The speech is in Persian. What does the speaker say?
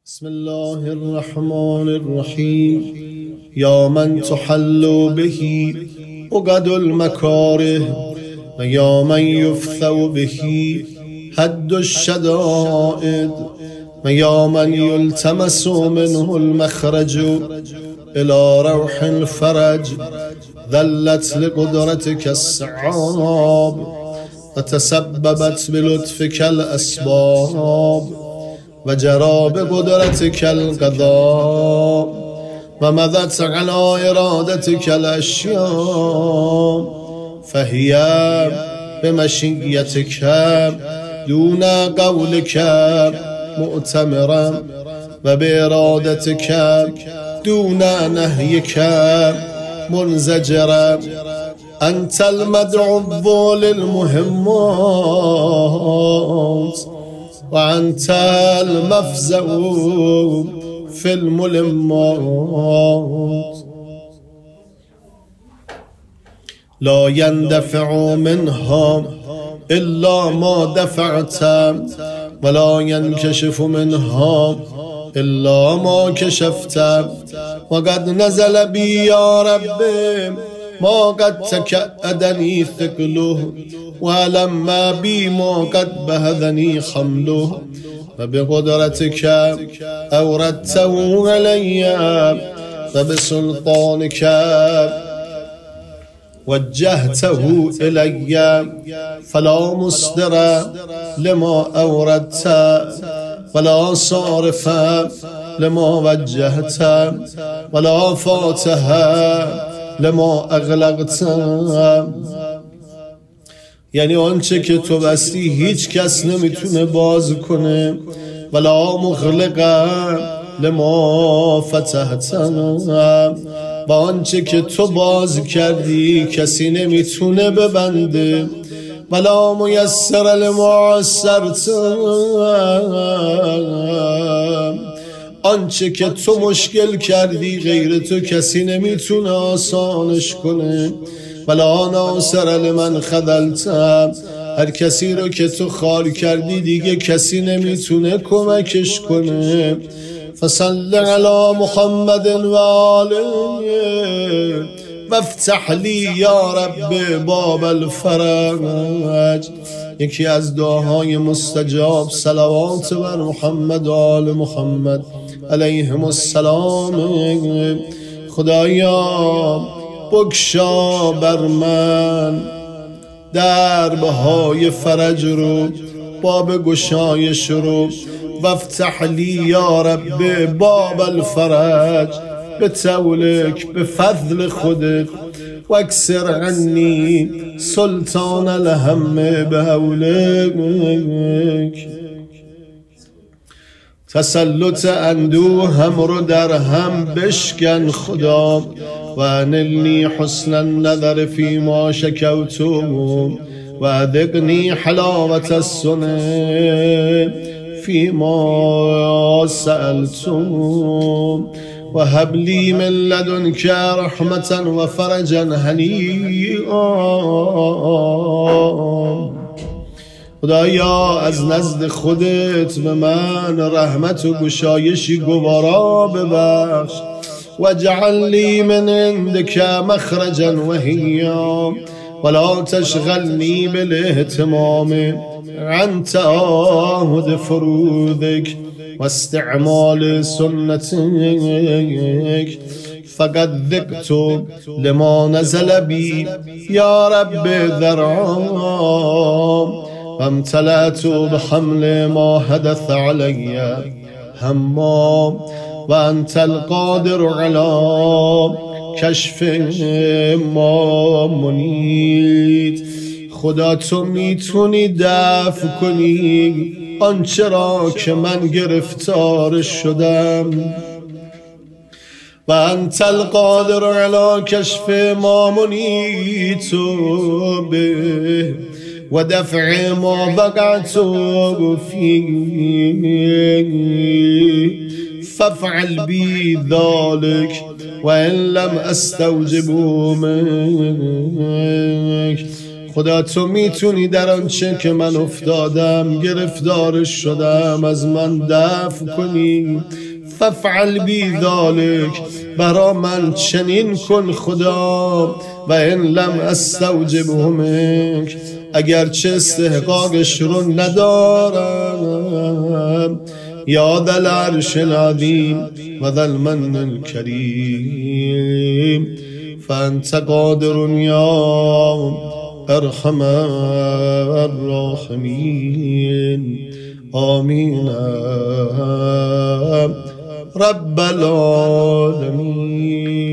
بسم الله الرحمن الرحيم. يا من تحل به عقد المكاره ويا من يفثو به حد الشدائد ويا من يلتمس منه المخرج إلى روح الفرج ذلت لقدرتك الصعاب وتسببت بلطفك الأسباب وجرى بقدرتك القضاء ومضت على إرادتك الأشياء فهي بمشيتك دون قولك مؤتمرا وبإرادتك دون نهيك منزجرا. أنت المدعو للمهمات وأنت المفزع في الملمات. لا يندفع منها إلا ما دفعت ولا ينكشف منها إلا ما كشفت. وقد نزل بي يا ربي ما قد تكأدني ثقله ولما بي ما قد بهذني حمله وبقدرتك أوردته علي وبسلطانك وجهته إلي فلا مصدر لما أوردت ولا صارف لما وجهت ولا فاتح لما أغلقت. یعنی آنچه که تو بستی هیچ کس نمیتونه باز کنه ولا مغلق لما فتحت و آنچه که تو باز کردی کسی نمیتونه ببنده ولا میسر لما عسرت. آنچه که تو مشکل کردی غیر تو کسی نمیتونه آسانش کنه ولا ناصر لمن خذلت. هر کسی رو که تو خار کردی دیگه کسی نمیتونه کمکش کنه. فصل علی محمد و آله وافتح لی یا رب باب الفرج. یکی از دعاهای مستجاب صلوات بر محمد و آل محمد علیهم السلام. خدایا بگشا بر من دربهای فرج رو باب گشایش رو وافتح لی یا رب باب الفرج به طولک به فضل خودت و اکسر عنی سلطان الهم به حولک. تسلط اندوه هم رو در هم بشکن خدا و انلنی حسن النظر فی ما شکوتم و اذقنی حلاوت السنه فی ما سألتم و هب لی من لدنک رحمتا و فرجا هنیئا. خدایا از نزد خودت به من رحمت و گشایشی گوارا ببخش و جعل لی من عندک مخرجا وحیا ولا تشغلنی بالاهتمام عن تعاهد فروضک و استعمال سنتک. فقد ذقت لما نزل بی یا رب ذرعا وامتلأت بحمل ما حدث علی هما و انت القادر علی کشف ما منیت. خدا تو میتونی دفع کنی آنچه را که من گرفتار شدم و انت القادر علی کشف ما منیت به و دفع ما وقعت فيه فافعل بي ذلك وإن لم أستوجب منك. خدا تو میتونی در آنچه که من افتادم گرفتارش شدم از من دفع کنی. فافعل بی ذالک، برا من چنین کن خدا. و ان لم استوجبه منک، اگرچه استحقاقش رو ندارم. یا ذا العرش العظیم و ذا المن الکریم، فانت قادر یا ارحم الراحمین. آمین رب العالمین.